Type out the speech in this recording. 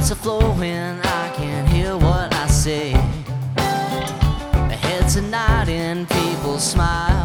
streets are flowing, I can hear what I say. Heads are nodding, people smile.